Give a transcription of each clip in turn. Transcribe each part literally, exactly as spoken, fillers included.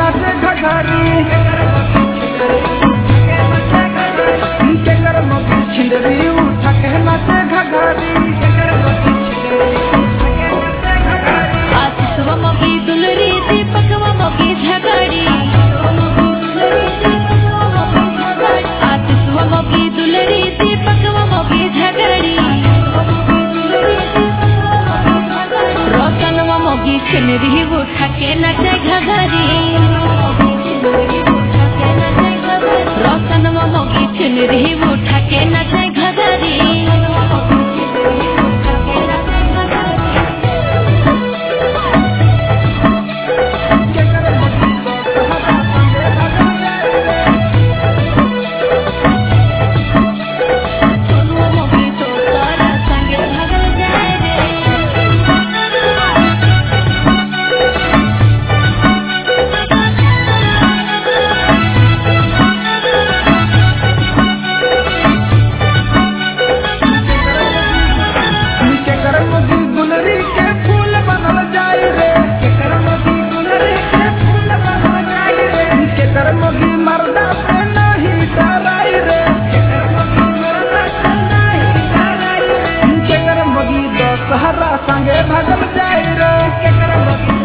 नाचे घघरी केकर मोगी छिंदरी उठा के नाचे घघरी आतिशवा मोगी दुलरी दीपकवा मोगी झगड़ी आतिशवा मोगी दुलरी दीपकवा मोगी झगड़ी रोशनवा मोगी छिंदरी उठा के नाचे घघरी रोशनवा मोगी छिंदरी उठा के नाचे घघरी सहरा संगे भगल जाई रे केकर मोगी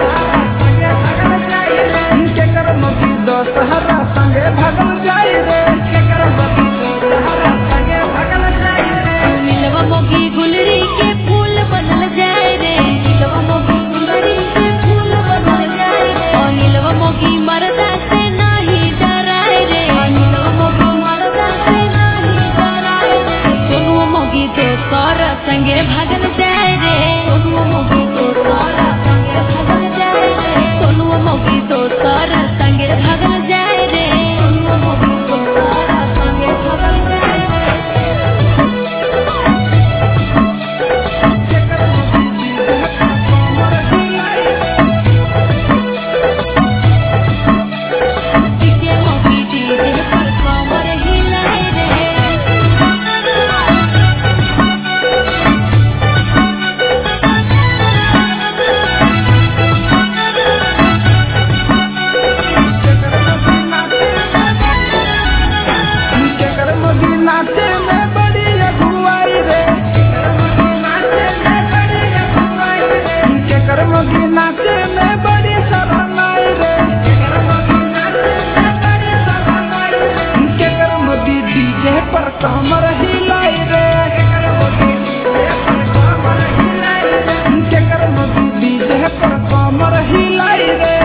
केकर मोगी दो सहरा संगे भगल जाई रे केकर मोगी दो सहरा संगे भगल जाई रे मिलवा मोगी गुलरी के फूल बनल जाए रे मिलवा मोगी गुलरी के फूल बनल जाए रे ओ मिलवा मोगी मरदा से नाही डराए रे मिलवा मोगी मरदा से नाही डराए रे सोनुआ मोगी दो सहरा संगे भगल जाए रे सोनुआ मोगी दो सहरा संगे भगल जाए रे सोनुआ मोगी दो सहरा संगे भगल जाए रे सोनुआ मोगी दो सहरा संगे भगल जाए रे डीजे मोगी डीजे पर कमर हिलाए रे केकर मोगी नाचे में बड़ी अगुवाई रे केकर मोगी नाचे में बड़ी शरमाई रे केकर मोगी डीजे पर कमर हिलाई रे केकर मोगी डीजे पर कमर हिलाई रे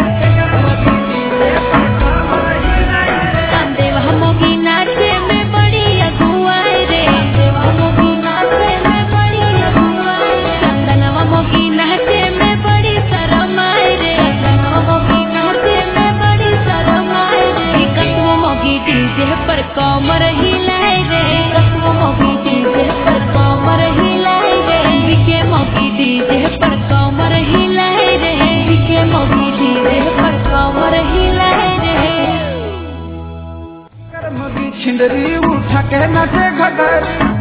देवा मोगी नाचे में बड़ी अगुवाई रे देवा मोगी नाचे में बड़ी अगुवाई चंदनवा मोगी नाचे में बड़ी शरमाई रे चंदनवा मोगी नाचे में बड़ी शरमाई रे कसमो मोगी डीजे पर कमर हिलाए रे कसमो मोगी डीजे पर कमर हिलाए रे बिके मोगी डीजे पर कमर हिलाए रे बिके मोगी डीजे पर कमर हिलाए रे मोगी छिंदरी उठा के नाचे घघरी